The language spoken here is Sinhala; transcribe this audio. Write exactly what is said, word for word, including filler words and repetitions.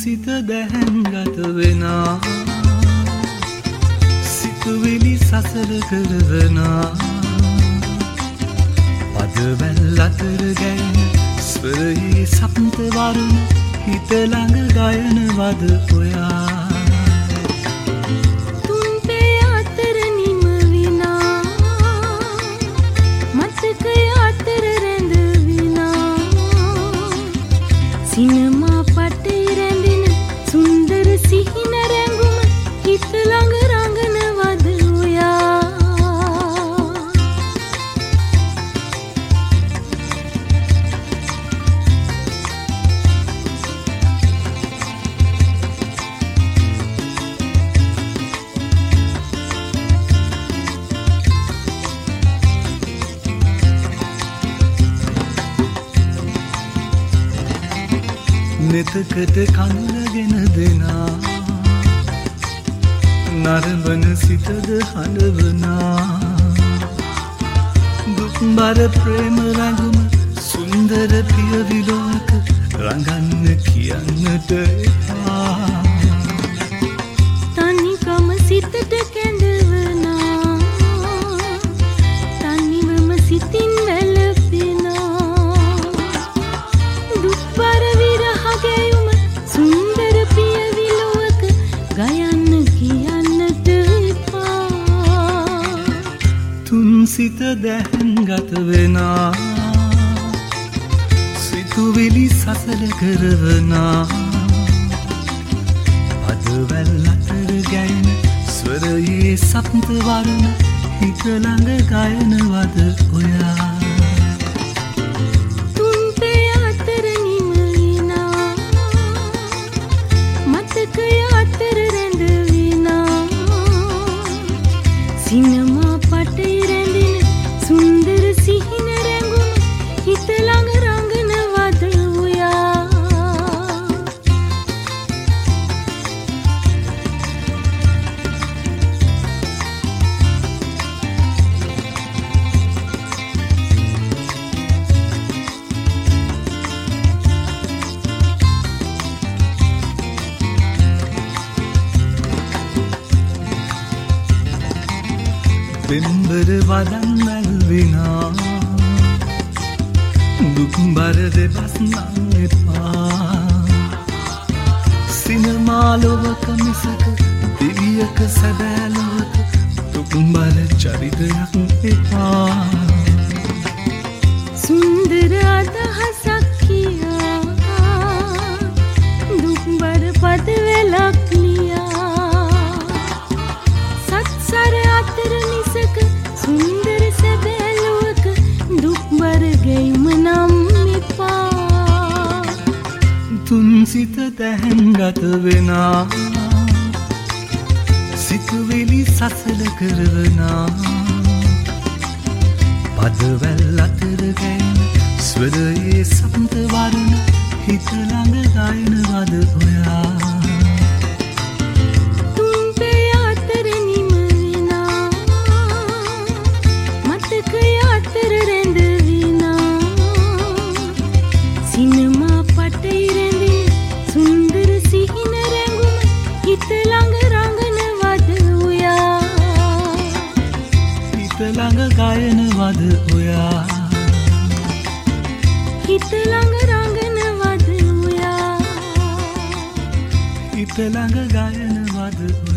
සිත දැහැන්ගත වෙනා සිතුවිලි සසර කරවනා පදවැල් අතර ගැයෙන ස්වරයේ සප්ත වරුණ හිත ළඟ ගයනවද ඔයා තුන්පේ අතර නිම විනා මතකය අතර රැඳ විනා සිනමා පටේ රැඳෙන සුන්දර සිහින රැඟුම හිත ළඟ රඟනවද ඔයා නෙතකට කඳුලගෙන දෙනා නරඹන සිතද හඬවනා දුක්බර ප්‍රේම රඟුම සුන්දර පිය විලෝක රඟන්න කියන්නට එපා තනිකම සිතට කැඳවනා තනිවම සිතින් වැළපෙනා දුක්බර විරහගැයුම සුන්දර පිය විලෝක ගයන්න කියන්නට එපා තුන් සිත දැහැන්ගත වෙනා සිතුවිලි සසල කරවනා පදවැල් අතර ගැයෙන ස්වරයේ සප්ත වරුණ හිත ළඟ ගයනවද ඔයා තුන්පේ අතර නිම විනා මතකය අතර රැඳ විනා සිනමා පටේ රැඳෙන සුන්දර සිහින රැඟුම හිත ළඟ රඟනවද ඔයා පෙම්බර වදන්වැල් විනා දුක්බර දෙබස් නම් එපා සිනමාලොවක මිසක දිවියක සැබෑලොවක දුක්බර චරිතයක් එපා සුන්දර අදහසක් කියා දුක්බර පදවැලක් ලියා සත්සර අතර මිසක සුන්දර සැබෑලොවක දුක්බර ගැයුම නම් එපා තුන් සිත දැහැන්ගත වෙනා සිතුවිලි සසල කරවනා පදවැල් අතර ගැයෙන ස්වරයේ සප්ත වරුණ හිත ළඟ ගයනවද ඔයා තුන්පේ අතර නිම විනා මතකය අතර රැඳ විනා සිනමා පටේ රැඳෙන සුන්දර සිහින රැඟුම හිත ළඟ රඟනවද ඔයා හිත ළඟ ගයනවද ඔයා හිත ළඟ රඟනවද ඔයා හිත ළඟ ගයනවද